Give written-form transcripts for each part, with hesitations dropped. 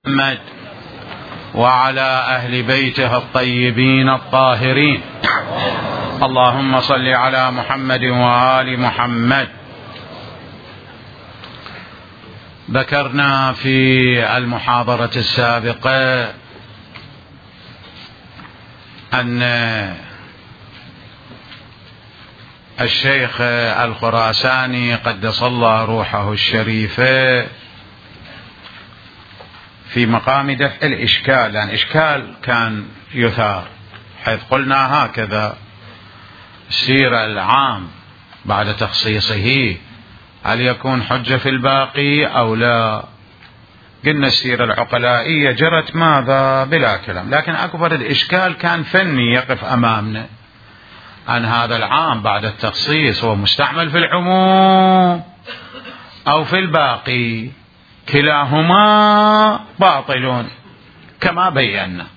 محمد وعلى أهل بيته الطيبين الطاهرين. اللهم صل على محمد وآل محمد. ذكرنا في المحاضرة السابقة أن الشيخ الخراساني قدس الله روحه الشريفة في مقام دفع الإشكال، لأن إشكال كان يثار، حيث قلنا هكذا: السيرة العام بعد تخصيصه هل يكون حجة في الباقي أو لا؟ قلنا السيرة العقلائية جرت ماذا بلا كلام، لكن أكبر الإشكال كان فني يقف أمامنا، أن هذا العام بعد التخصيص هو مستعمل في العموم أو في الباقي، كلاهما باطل كما بينا.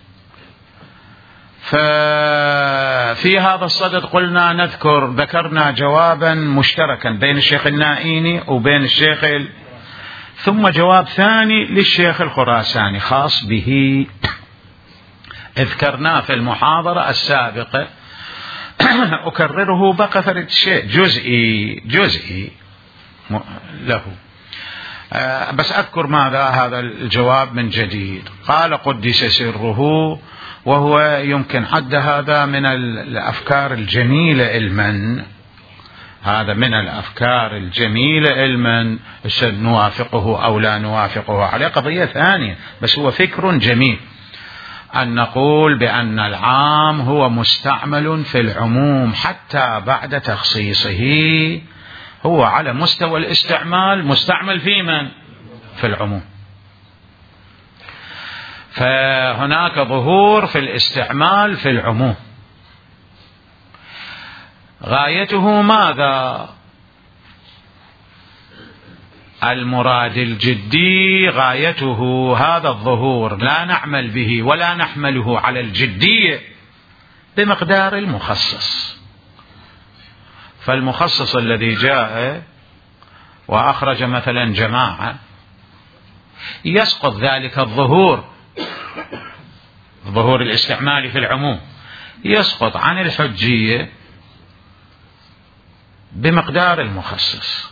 ففي هذا الصدد قلنا ذكرنا جوابا مشتركا بين الشيخ النائيني وبين الشيخ ثم جواب ثاني للشيخ الخراساني خاص به، اذكرناه في المحاضرة السابقة. أكرره بقى شيء جزئي له، بس أذكر ماذا هذا الجواب من جديد. قال: قدس سره، وهو يمكن حد هذا من الأفكار الجميلة علما، هذا من الأفكار الجميلة علما، نوافقه أو لا نوافقه عليه قضية ثانية، بس هو فكر جميل أن نقول بأن العام هو مستعمل في العموم حتى بعد تخصيصه، هو على مستوى الاستعمال مستعمل في من؟ في العموم. فهناك ظهور في الاستعمال في العموم، غايته ماذا؟ المراد الجدي غايته هذا الظهور، لا نعمل به ولا نحمله على الجدية بمقدار المخصص. فالمخصص الذي جاء وأخرج مثلا جماعة يسقط ذلك الظهور الاستعمالي في العموم، يسقط عن الحجية بمقدار المخصص.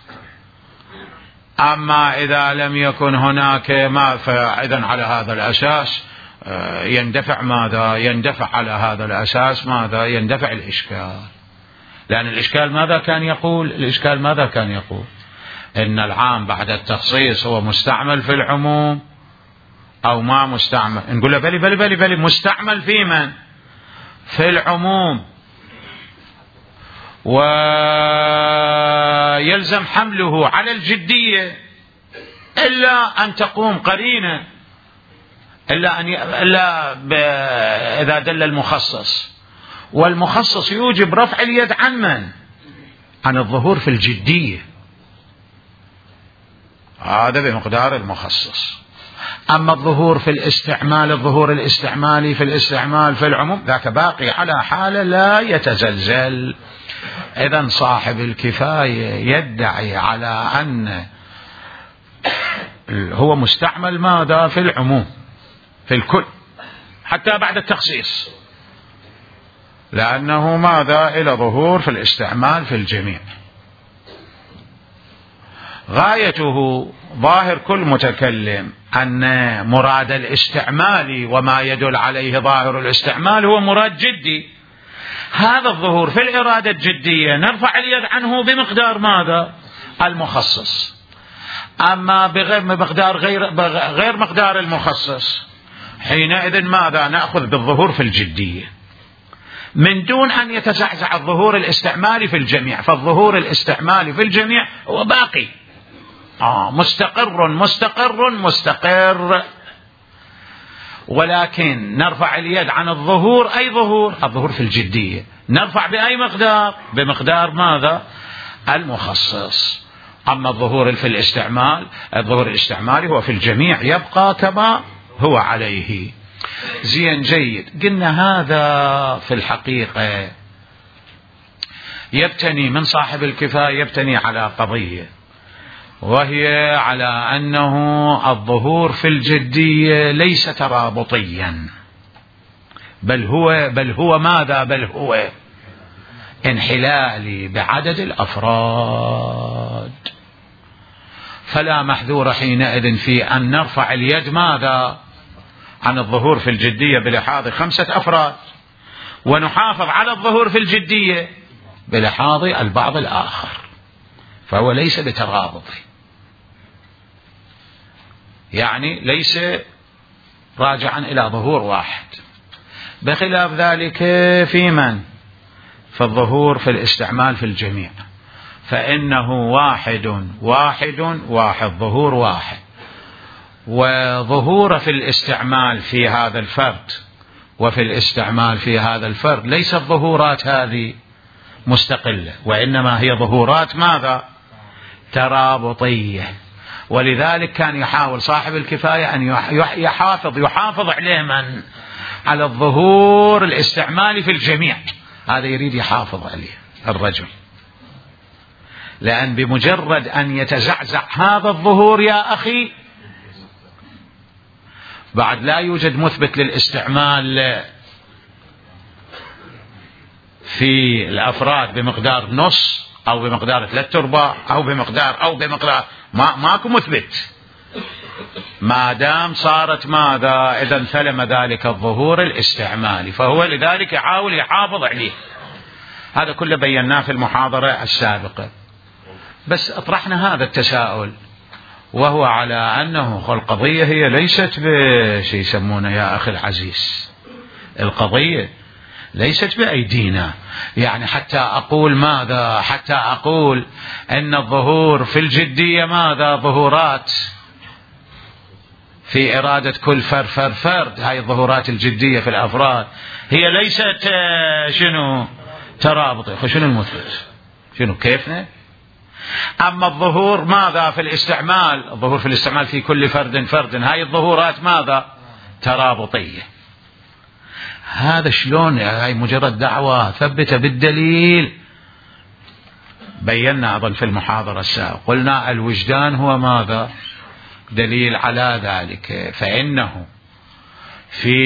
أما إذا لم يكن هناك ما، فإذن على هذا الأساس يندفع ماذا؟ يندفع على هذا الأساس ماذا؟ يندفع الإشكال. لأن الإشكال ماذا كان يقول؟ الإشكال ماذا كان يقول؟ إن العام بعد التخصيص هو مستعمل في العموم أو ما مستعمل؟ نقول له بلي مستعمل في من؟ في العموم، ويلزم حمله على الجدية إلا أن تقوم قرينة، إلا إذا دل المخصص، والمخصص يوجب رفع اليد عن من؟ عن الظهور في الجدية، هذا بمقدار المخصص. أما الظهور في الاستعمال، الظهور الاستعمالي في الاستعمال في العموم، ذاك باقي على حالة لا يتزلزل. إذن صاحب الكفاية يدعي على أن هو مستعمل ماذا؟ في العموم، في الكل حتى بعد التخصيص، لأنه ماذا؟ إلى ظهور في الاستعمال في الجميع. غايته ظاهر كل متكلم أن مراد الاستعمال وما يدل عليه ظاهر الاستعمال هو مراد جدي. هذا الظهور في الإرادة الجدية نرفع اليد عنه بمقدار ماذا؟ المخصص. أما بغير مقدار غير مقدار المخصص، حينئذ ماذا؟ نأخذ بالظهور في الجدية من دون أن يتزعزع الظهور الاستعمالي في الجميع. فالظهور الاستعمالي في الجميع هو باقي، مستقر، ولكن نرفع اليد عن الظهور. أي ظهور؟ الظهور في الجدية. نرفع بأي مقدار؟ بمقدار ماذا؟ المخصص. أما الظهور في الاستعمال، الظهور الاستعمالي هو في الجميع، يبقى كما هو عليه. زين، جيد. قلنا هذا في الحقيقة يبتني من صاحب الكفاية، يبتني على قضية وهي على أنه الظهور في الجدية ليس ترابطيا، بل هو ماذا؟ بل هو انحلالي بعدد الأفراد. فلا محذور حينئذ في أن نرفع اليد ماذا؟ عن الظهور في الجدية بلحاظ 5 أفراد، ونحافظ على الظهور في الجدية بلحاظ البعض الآخر، فهو ليس بترابطي، يعني ليس راجعا إلى ظهور واحد. بخلاف ذلك في من؟ في الظهور في الاستعمال في الجميع، فإنه واحد واحد واحد، ظهور واحد، وظهور في الاستعمال في هذا الفرد وفي الاستعمال في هذا الفرد ليست ظهورات هذه مستقلة، وإنما هي ظهورات ماذا؟ ترابطية. ولذلك كان يحاول صاحب الكفاية أن يحافظ عليه من؟ على الظهور الاستعمالي في الجميع، هذا يريد يحافظ عليه الرجل، لأن بمجرد أن يتزعزع هذا الظهور يا أخي بعد لا يوجد مثبت للاستعمال في الأفراد بمقدار نص أو بمقدار 3/4 أو بمقدار ماكو مثبت، ما دام صارت ماذا؟ إذا انثلم ذلك الظهور الاستعمالي، فهو لذلك يحاول يحافظ عليه. هذا كله بيناه في المحاضرة السابقة، بس اطرحنا هذا التساؤل، وهو على أنه القضية هي ليست بشيء يسمونه يا أخي العزيز، القضية ليست بأيدينا، يعني حتى أقول ماذا؟ حتى أقول أن الظهور في الجدية ماذا؟ ظهورات في إرادة كل فرد، هاي الظهورات الجدية في الأفراد هي ليست شنو؟ ترابطي. شنو المثبت؟ شنو كيفنا؟ أما الظهور ماذا؟ في الاستعمال، الظهور في الاستعمال في كل فرد، هاي الظهورات ماذا؟ ترابطية. هذا شلون؟ هاي مجرد دعوة ثبتها بالدليل. بينا أيضا في المحاضرة السابقة، قلنا الوجدان هو ماذا؟ دليل على ذلك، فإنه في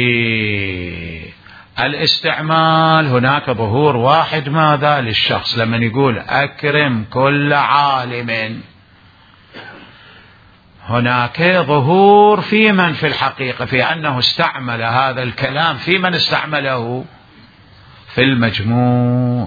الاستعمال هناك ظهور واحد ماذا؟ للشخص، لما يقول أكرم كل عالم، هناك ظهور في من في الحقيقة، في أنه استعمل هذا الكلام في من استعمله؟ في المجموع،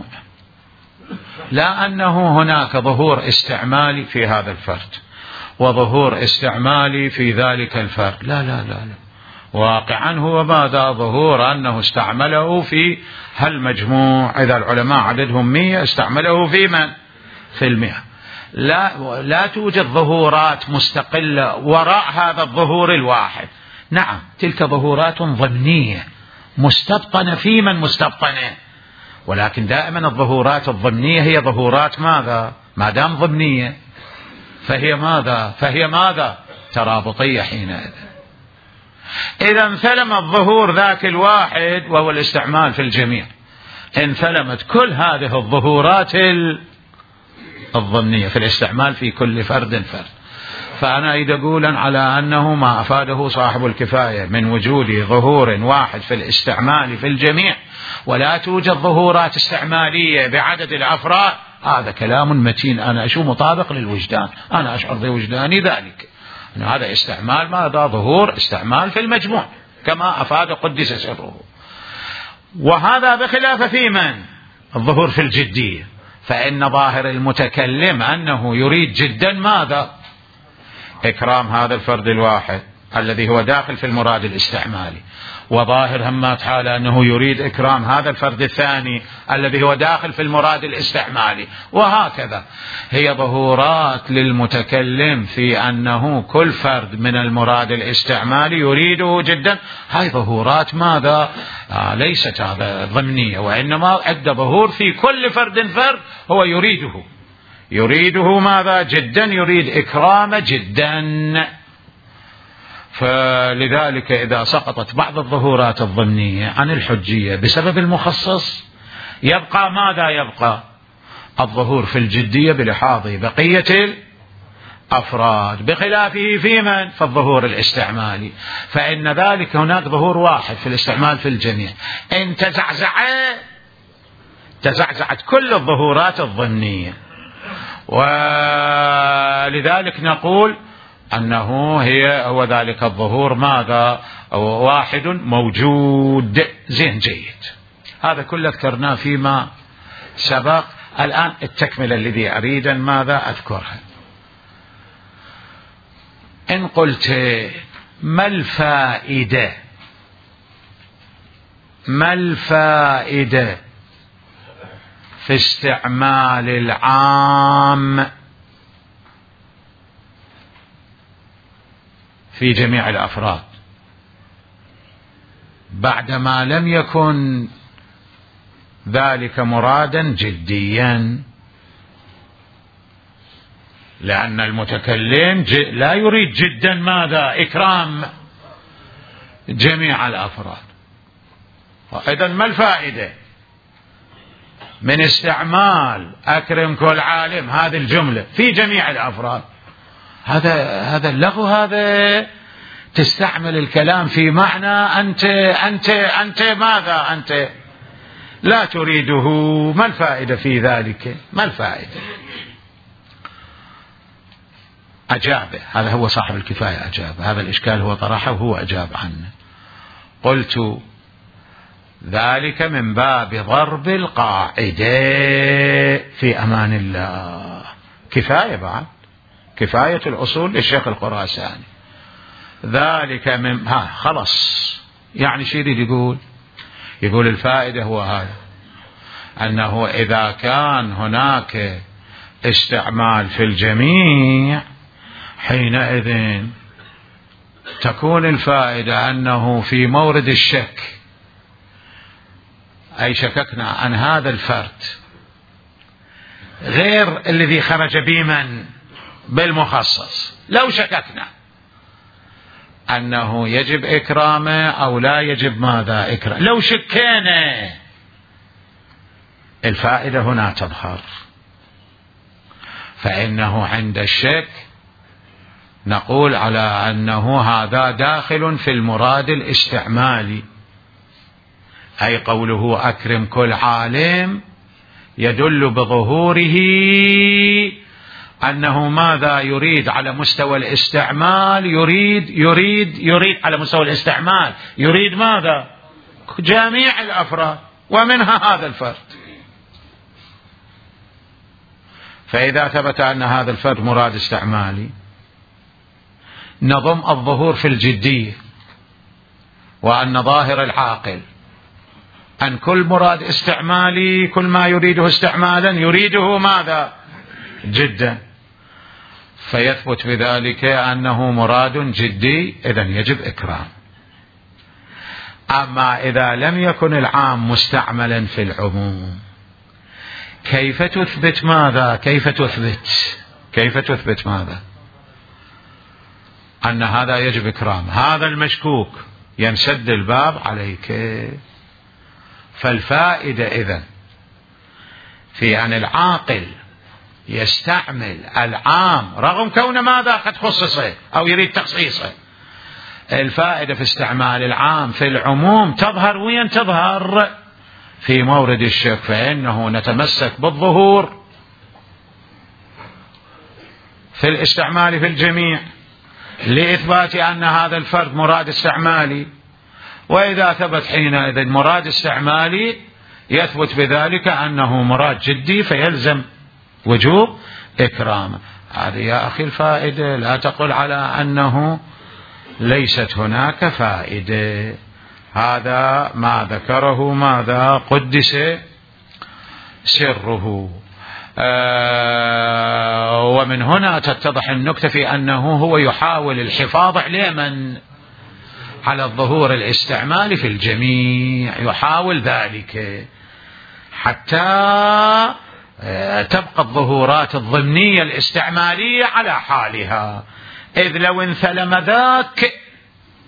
لا أنه هناك ظهور استعمالي في هذا الفرد وظهور استعمالي في ذلك الفرد، لا لا لا لا، واقعا هو ماذا؟ ظهور أنه استعمله في هالمجموع، إذا العلماء عددهم 100 استعمله في من؟ في 100. لا توجد ظهورات مستقلة وراء هذا الظهور الواحد، نعم تلك ظهورات ضمنية مستبطنة في من؟ مستبطنة، ولكن دائما الظهورات الضمنية هي ظهورات ماذا؟ ما دام ضمنية فهي ماذا؟ فهي ماذا؟ ترابطية حينئذ. إذا انثلم الظهور ذاك الواحد وهو الاستعمال في الجميع، انثلمت كل هذه الظهورات الضمنية في الاستعمال في كل فرد. فأنا إذا أقولا على أنه ما أفاده صاحب الكفاية من وجود ظهور واحد في الاستعمال في الجميع ولا توجد ظهورات استعمالية بعدد الأفراد، هذا كلام متين، أنا أشوف مطابق للوجدان، أنا أشعر بوجداني ذلك أن هذا استعمال ماذا؟ ظهور استعمال في المجموع كما أفاد قدس سره. وهذا بخلاف في من؟ الظهور في الجدية، فإن ظاهر المتكلم أنه يريد جدا ماذا؟ إكرام هذا الفرد الواحد الذي هو داخل في المراد الاستعمالي، وظاهر همات حاله أنه يريد إكرام هذا الفرد الثاني الذي هو داخل في المراد الاستعمالي، وهكذا هي ظهورات للمتكلم في أنه كل فرد من المراد الاستعمالي يريده جدا، هاي ظهورات ماذا؟ ليست هذا ضمنية، وإنما عند ظهور في كل فرد هو يريده ماذا؟ جدا، يريد إكرامه جدا. فلذلك إذا سقطت بعض الظهورات الضمنية عن الحجية بسبب المخصص يبقى ماذا؟ يبقى الظهور في الجدية بلحاظ بقية أفراد، بخلافه في من؟ في الظهور الاستعمالي، فإن ذلك هناك ظهور واحد في الاستعمال في الجميع. إن تزعزعت كل الظهورات الضمنية، ولذلك نقول أنه هو ذلك الظهور ماذا؟ واحد موجود. زين، جيد. هذا كله ذكرناه فيما سبق. الآن التكملة الذي أريد ماذا أذكرها. إن قلت ما الفائدة في استعمال العام في جميع الأفراد بعدما لم يكن ذلك مرادا جديا؟ لأن المتكلم لا يريد جدا ماذا؟ إكرام جميع الأفراد. إذن ما الفائدة من استعمال أكرم كل عالم هذه الجملة في جميع الأفراد؟ هذا اللغو، هذا تستعمل الكلام في معنى أنت ماذا؟ أنت لا تريده. ما الفائدة في ذلك؟ ما الفائدة؟ أجابه، هذا هو صاحب الكفاية أجابه، هذا الإشكال هو طرحه وهو أجاب عنه. قلت ذلك من باب ضرب القاعدة في أمان الله. كفاية بعد، كفاية الأصول للشيخ الخراساني. ذلك من خلص. يعني شو يريد يقول الفائدة هو هذا، أنه إذا كان هناك استعمال في الجميع حينئذ تكون الفائدة أنه في مورد الشك، أي شككنا عن هذا الفرد غير الذي خرج بمن؟ بالمخصص. لو شككنا أنه يجب إكرامه أو لا يجب ماذا؟ إكرامه. لو شكينا الفائدة هنا تظهر، فإنه عند الشك نقول على أنه هذا داخل في المراد الاستعمالي، أي قوله أكرم كل عالم يدل بظهوره أنه ماذا يريد على مستوى الاستعمال؟ يريد على مستوى الاستعمال يريد ماذا؟ جميع الأفراد ومنها هذا الفرد. فإذا ثبت أن هذا الفرد مراد استعمالي نضم الظهور في الجدية، وأن ظاهر العاقل أن كل مراد استعمالي كل ما يريده استعمالا يريده ماذا؟ جدا، فيثبت بذلك أنه مراد جدي، إذن يجب إكرام. أما إذا لم يكن العام مستعملا في العموم كيف تثبت ماذا؟ كيف تثبت ماذا؟ أن هذا يجب إكرام. هذا المشكوك ينسد الباب عليك. فالفائدة إذن في أن العاقل يستعمل العام رغم كون ماذا قد خصصه أو يريد تخصيصه. الفائدة في استعمال العام في العموم تظهر وين؟ تظهر في مورد الشك، فإنه نتمسك بالظهور في الاستعمال في الجميع لإثبات أن هذا الفرد مراد استعمالي، وإذا ثبت حينئذ مراد استعمالي يثبت بذلك أنه مراد جدي فيلزم وجوب إكرامه. هذه يا أخي الفائدة، لا تقل على أنه ليست هناك فائدة. هذا ما ذكره ماذا؟ قدس سره. ومن هنا تتضح النكتة في أنه هو يحاول الحفاظ على الظهور الاستعمالي في الجميع، يحاول ذلك حتى تبقى الظهورات الضمنية الاستعمالية على حالها. إذ لو انثلم ذاك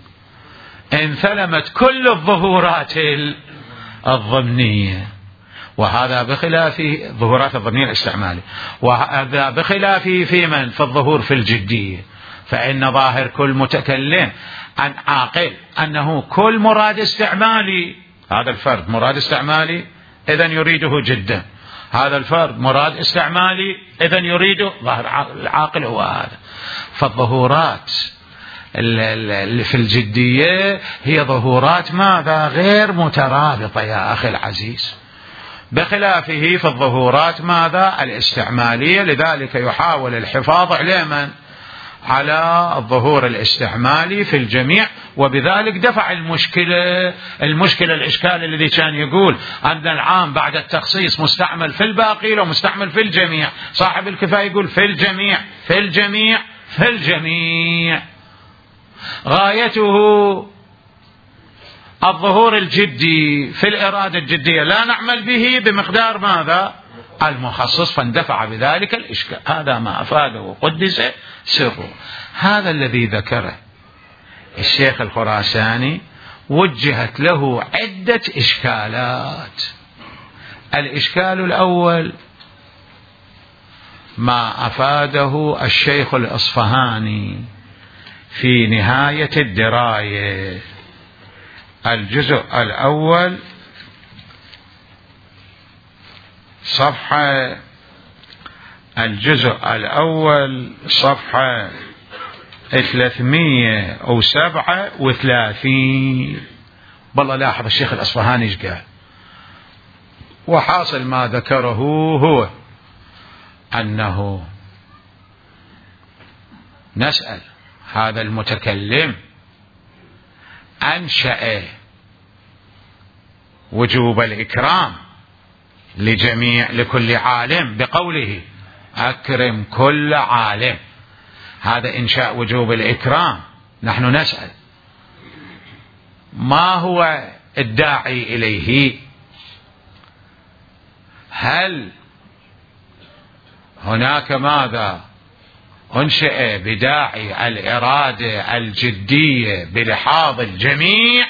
انثلمت كل الظهورات الضمنية، وهذا بخلاف ظهورات الضمير الاستعمالي، وهذا بخلاف في من؟ في الظهور في الجدية. فإن ظاهر كل متكلم عن عاقل أنه كل مراد استعمالي، هذا الفرد مراد استعمالي إذن يريده جدا، هذا الفرد مراد استعمالي إذن يريده ظاهر العاقل هو هذا. فالظهورات اللي في الجدية هي ظهورات ماذا؟ غير مترابطة يا أخي العزيز، بخلافه في الظهورات ماذا؟ الاستعمالية. لذلك يحاول الحفاظ على من؟ على الظهور الاستعمالي في الجميع، وبذلك دفع المشكلة الإشكال الذي كان يقول أن العام بعد التخصيص مستعمل في الباقي ومستعمل في الجميع. صاحب الكفاية يقول في الجميع في الجميع في الجميع. غايته الظهور الجدي في الإرادة الجدية، لا نعمل به بمقدار ماذا؟ المخصص، فاندفع بذلك الإشكال. هذا ما أفاده قدس سره. هذا الذي ذكره الشيخ الخراساني وجهت له عدة إشكالات. الإشكال الأول ما أفاده الشيخ الأصفهاني في نهاية الدراية، الجزء الأول صفحة، الجزء الأول صفحة 337. والله لاحظ الشيخ الأصفهاني ايش قال. وحاصل ما ذكره هو أنه نسأل هذا المتكلم أنشأ وجوب الإكرام لكل عالم بقوله أكرم كل عالم، هذا إنشاء وجوب الإكرام. نحن نسأل ما هو الداعي إليه؟ هل هناك ماذا أنشئ بداعي الإرادة الجدية بلحاظ الجميع،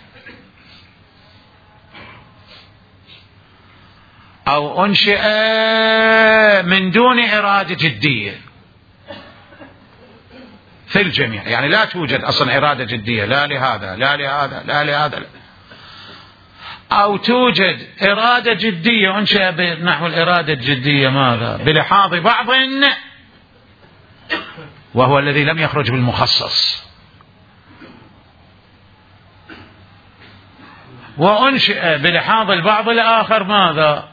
أو أنشئ من دون إرادة جدية في الجميع؟ يعني لا توجد أصلا إرادة جدية لا لهذا لا لهذا لا لهذا لا. أو توجد إرادة جدية أنشئ نحو الإرادة الجدية ماذا؟ بلحاظ بعض وهو الذي لم يخرج بالمخصص، وأنشئ بلحاظ البعض الآخر ماذا؟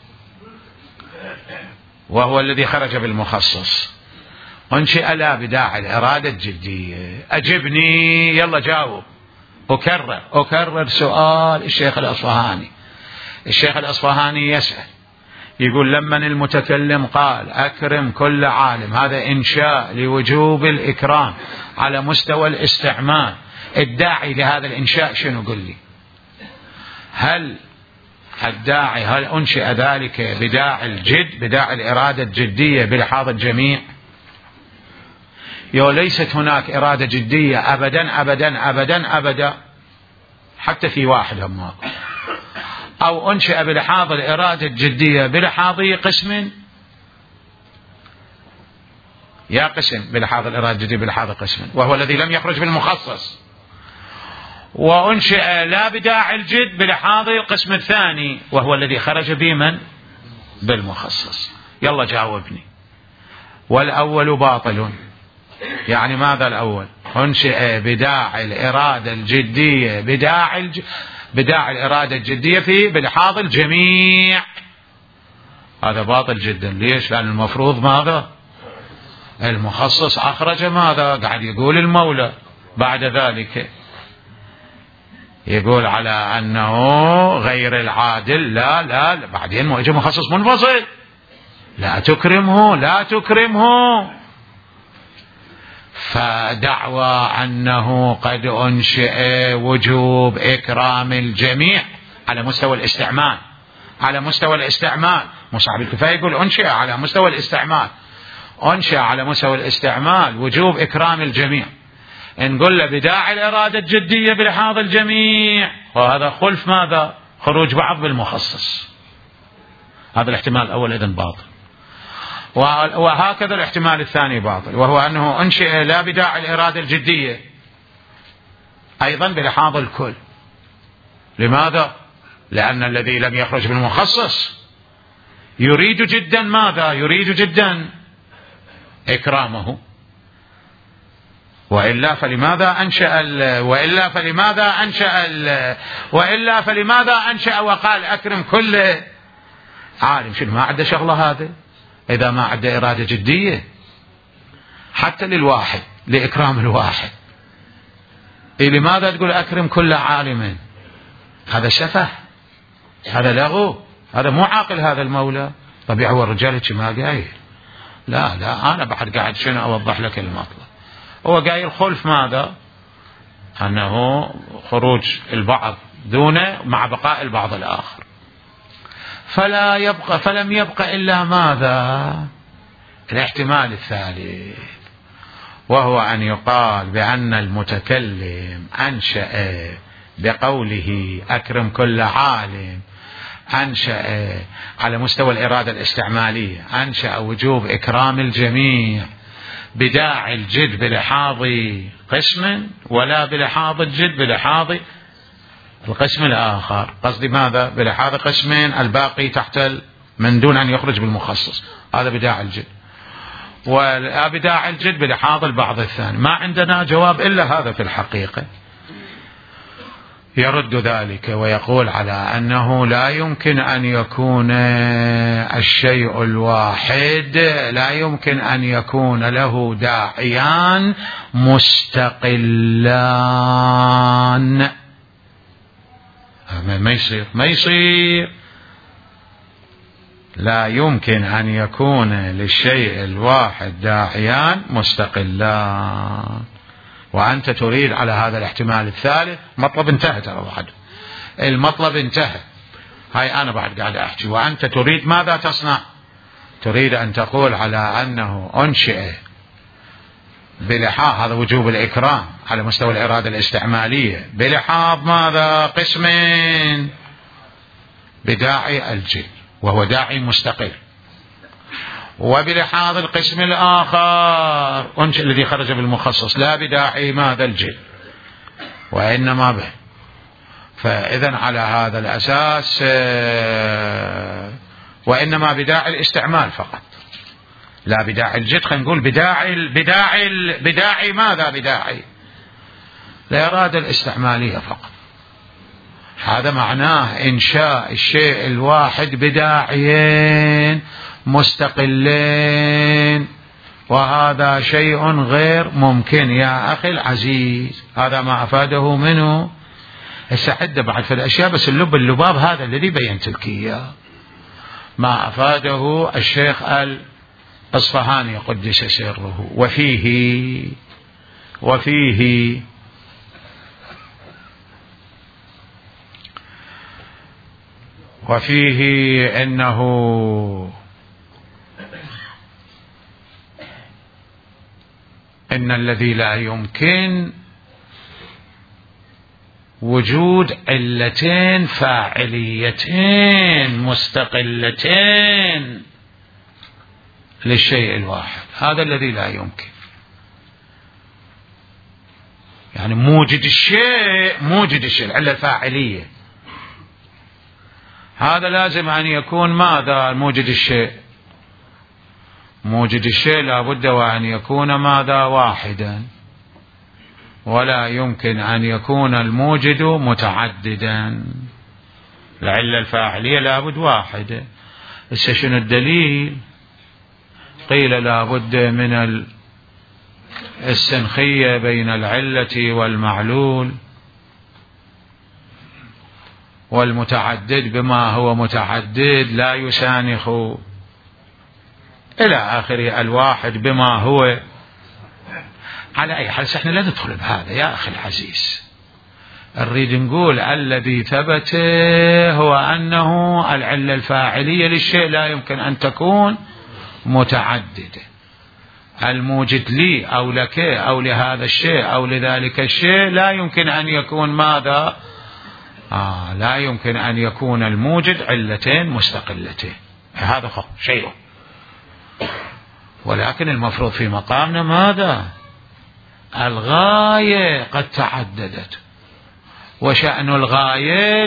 وهو الذي خرج بالمخصص. أنشئ لا بداعي الإرادة الجدية. أجبني، يلا جاوب. أكرر سؤال الشيخ الأصفهاني. الشيخ الأصفهاني يسأل يقول لما المتكلم قال أكرم كل عالم، هذا إنشاء لوجوب الإكرام على مستوى الاستعمال، الداعي لهذا الإنشاء شنو؟ قل لي. هل الداعي هل أنشئ ذلك بداعي الجد، بداعي الإرادة الجدية بلحاظ الجميع؟ ليست هناك إرادة جدية أبدا أبدا أبدا أبدا، حتى في واحد هم. أو أنشئ بلحاظ الإرادة الجدية بلحاظ قسم، يا قسم بلحاظ الإرادة الجدية بلحاظ قسم وهو الذي لم يخرج بالمخصص، وأنشئ لا بداعي الجد بلحاظ القسم الثاني وهو الذي خرج بمن؟ بالمخصص. يلا جاوبني. والأول باطل. يعني ماذا الأول؟ أنشئ بداعي الإرادة الجدية بداعي الإرادة الجدية في بلحاظ الجميع، هذا باطل جدا. ليش؟ لأن المفروض ماذا؟ المخصص أخرج ماذا؟ قاعد يقول المولى بعد ذلك يقول على أنه غير العادل لا لا, لا. بعدين يجي مخصص منفصل، لا تكرمه لا تكرمه. فدعوى أنه قد أنشئ وجوب إكرام الجميع على مستوى الاستعمال، على مستوى الاستعمال. مصعب الكفاية يقول أنشئ على مستوى الاستعمال، أنشئ على مستوى الاستعمال وجوب إكرام الجميع. نقول له بداعي الإرادة الجدية بلحاظ الجميع، وهذا خلف ماذا؟ خروج بعض بالمخصص. هذا الاحتمال الأول إذن باطل. وهكذا الاحتمال الثاني باطل، وهو أنه أنشئ لا بداعي الإرادة الجدية أيضا بلحاظ الكل. لماذا؟ لأن الذي لم يخرج بالمخصص يريد جدا ماذا؟ يريد جدا إكرامه، وإلا فلماذا أنشأ وقال أكرم كل عالم؟ شنو ما عنده شغلة هذا إذا ما عنده إرادة جدية حتى للواحد، لإكرام الواحد؟ لماذا تقول أكرم كل عالم؟ هذا سفه، هذا لغو، هذا مو عاقل هذا المولى. طبيعي هو الرجال ما قايل. لا أنا بعد قاعد شنو أوضح لك المطلب. هو قايل خلف ماذا؟ أنه خروج البعض دونه مع بقاء البعض الآخر. فلم يبقى إلا ماذا؟ الاحتمال الثالث، وهو أن يقال بأن المتكلم أنشأ بقوله أكرم كل عالم، أنشأ على مستوى الإرادة الاستعمالية، أنشأ وجوب إكرام الجميع بداعي الجد بلحاظ قسم، ولا بلحاظ الجد بلحاظ القسم الآخر. قصدي ماذا؟ بلحاظ قسمين الباقي تحت من دون أن يخرج بالمخصص، هذا بداعي الجد، ولا بداعي الجد بلحاظ البعض الثاني. ما عندنا جواب إلا هذا في الحقيقة. يرد ذلك ويقول على أنه لا يمكن أن يكون الشيء الواحد، لا يمكن أن يكون له داعيان مستقلان. ما يصير. لا يمكن أن يكون للشيء الواحد داعيان مستقلان. وأنت تريد على هذا الاحتمال الثالث. مطلب انتهى، ترى واحد المطلب انتهى. هاي أنا بعد قاعد أحكي، وأنت تريد ماذا تصنع؟ تريد أن تقول على أنه أنشئ بلحاظ، هذا وجوب الإكرام على مستوى الإرادة الاستعمالية، بلحاظ ماذا؟ قسمين، بداعي الجد وهو داعي مستقل، وبلحاظ القسم الآخر أنشئ الذي خرج بالمخصص لا بداعي ماذا؟ الجد، وإنما به. فإذن على هذا الأساس وإنما بداعي الاستعمال فقط، لا بداعي الجد. خلينا نقول بداعي ماذا؟ بداعي الإرادة الاستعمالية فقط. هذا معناه إنشاء الشيء الواحد بداعيين مستقلين، وهذا شيء غير ممكن يا أخي العزيز. هذا ما أفاده منه السعدة بعد في الأشياء، بس اللباب هذا الذي بينت لك إياه ما أفاده الشيخ الأصفهاني قدس سره. وفيه أنه إن الذي لا يمكن وجود علتين فاعليتين مستقلتين للشيء الواحد، هذا الذي لا يمكن. يعني موجد الشيء العلة الفاعلية، هذا لازم أن يكون ماذا؟ موجد الشيء لابد وأن يكون ماذا؟ واحدا، ولا يمكن أن يكون الموجد متعددا. العلة الفاعلية لابد واحدة. شنو الدليل؟ قيل لابد من السنخية بين العلة والمعلول، والمتعدد بما هو متعدد لا يسانخ إلى آخر الواحد بما هو. على أي حال احنا لا ندخل بهذا يا أخي العزيز. نريد نقول الذي ثبت هو أنه العلة الفاعلية للشيء لا يمكن أن تكون متعددة. الموجد لي أو لك أو لهذا الشيء أو لذلك الشيء لا يمكن أن يكون ماذا؟ لا يمكن أن يكون الموجد علتين مستقلتين. هذا شيء، ولكن المفروض في مقامنا ماذا؟ الغاية قد تعددت، وشأن الغاية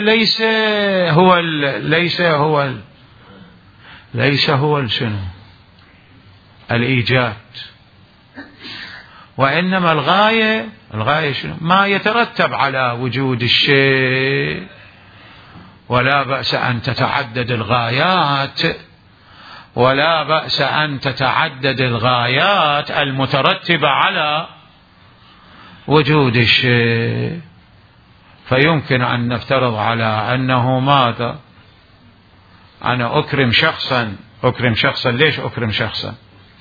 ليس هو شنو؟ الإيجاد، وإنما الغاية شنو؟ ما يترتب على وجود الشيء. ولا بأس أن تتعدد الغايات، ولا بأس أن تتعدد الغايات المترتبة على وجود الشيء. فيمكن أن نفترض على أنه ماذا؟ أنا أكرم شخصا. ليش أكرم شخصا؟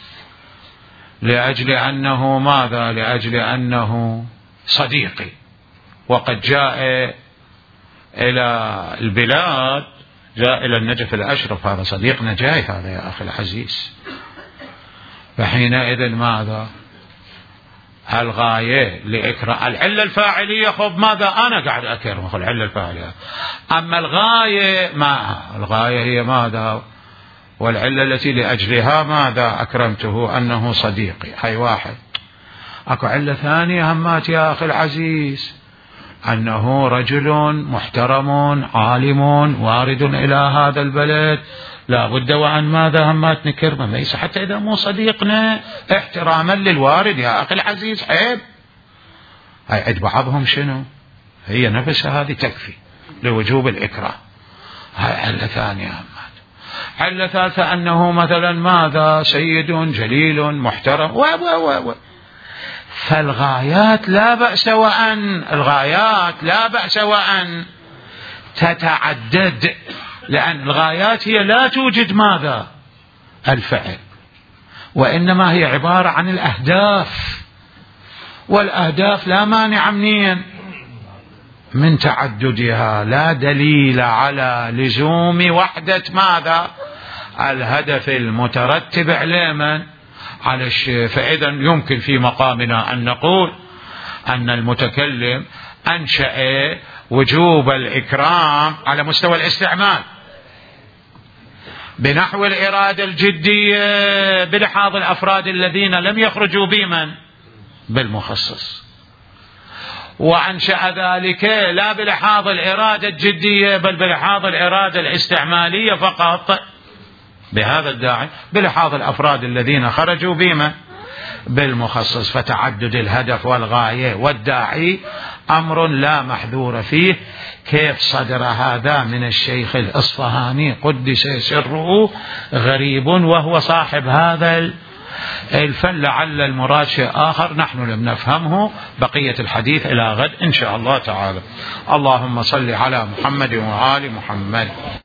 لأجل أنه ماذا؟ لأجل أنه صديقي، وقد جاء إلى البلاد، جاء إلى النجف الأشرف، هذا صديقنا جاي هذا يا أخي العزيز. فحينئذ ماذا؟ الغاية لإكرام العلة الفاعلية. خب ماذا؟ أنا قاعد أكرم العلة الفاعلية. أما الغاية الغاية هي ماذا؟ والعلة التي لأجلها ماذا أكرمته؟ أنه صديقي. هاي واحد. أكو علة ثانية همات يا أخي العزيز، أنه رجل محترم عالم وارد إلى هذا البلد، لا بد وأن ماذا؟ همات نكرمه، ليس حتى إذا مو صديقنا، احتراما للوارد يا أخي العزيز. عيب. هاي عند بعضهم شنو؟ هي نفسها هذه تكفي لوجوب الإكرام. هاي علة ثانية همات. علة ثالثة أنه مثلا ماذا؟ سيد جليل محترم فالغايات لا بأس وأن تتعدد، لأن الغايات هي لا توجد ماذا؟ الفعل، وإنما هي عبارة عن الأهداف، والأهداف لا مانع من تعددها. لا دليل على لزوم وحدة ماذا؟ الهدف المترتب على الشيء. فإذا يمكن في مقامنا أن نقول أن المتكلم أنشأ وجوب الإكرام على مستوى الاستعمال بنحو الإرادة الجدية بلحاظ الأفراد الذين لم يخرجوا بالمخصص، وأنشأ ذلك لا بلحاظ الإرادة الجدية بل بلحاظ الإرادة الاستعمالية فقط، بهذا الداعي بلحاظ الأفراد الذين خرجوا بالمخصص. فتعدد الهدف والغاية والداعي أمر لا محذور فيه. كيف صدر هذا من الشيخ الإصفهاني قدس سره غريب، وهو صاحب هذا الفن، لعل المراد شيء آخر نحن لم نفهمه. بقية الحديث إلى غد إن شاء الله تعالى. اللهم صل على محمد وآل محمد.